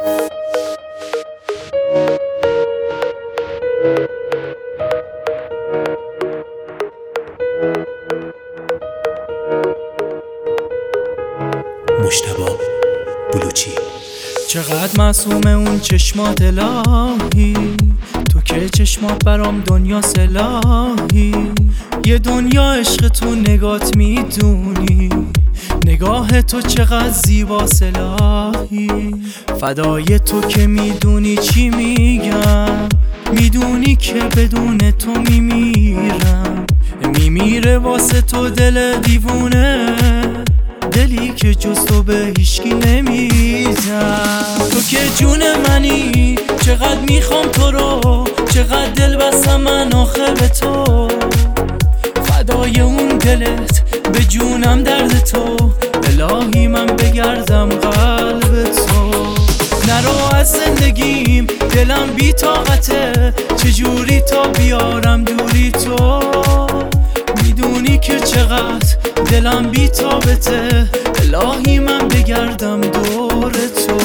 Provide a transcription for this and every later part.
مجتبی بلوچی. چقدر معصومه اون چشمات الهی، تو که چشمات برام دنیا سلاحی. یه دنیا عشق تو نگات میدونی، نگاه تو چقدر زیبا سلاحی. فدای تو که میدونی چی میگم، میدونی که بدون تو میمیرم. میمیره واسه تو دل دیوونه، دلی که جز تو به هیچکی نمیزن. تو که جون منی، چقدر میخوام تو رو، چقدر دل بستم من آخه به تو. فدای اون دلت، به جونم درد تو، الهی من بگردم قلب تو. نرو از زندگیم، دلم بی طاقته، چجوری تا بیارم دوری تو. میدونی که چقدر دلم بی تابته، الهی من بگردم دور تو.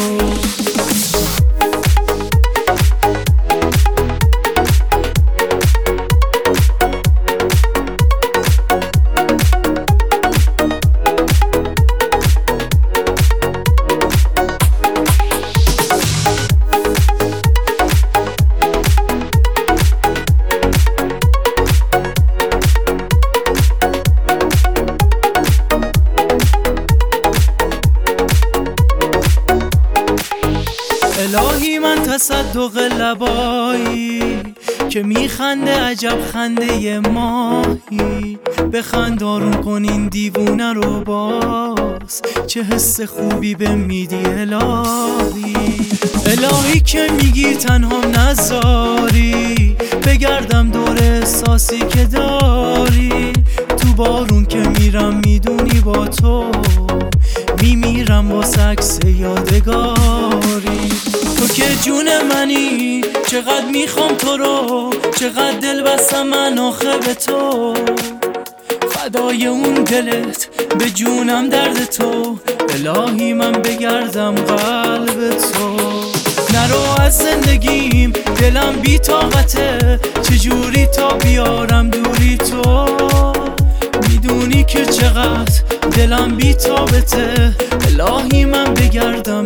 الهی من تصدق لبایی که میخنده، عجب خنده ماهی. بخند آروم کن این دیوونه رو باز، چه حس خوبی به میدی الهی. الهی که میگی تنها نذاری، بگردم دور احساسی که داری. تو بارون که میرم میدونی با تو میمیرم واسه عکس یادگاری. تو که جون منی، چقدر میخوام تو رو، چقدر دل بستم من آخه به تو. فدای اون دلت، به جونم درد تو، الهی من بگردم قلب تو. نرو از زندگیم، دلم بی طاقته، چجوری تا بیارم دوری تو. میدونی که چقدر دلم بی تابته، الهی من بگردم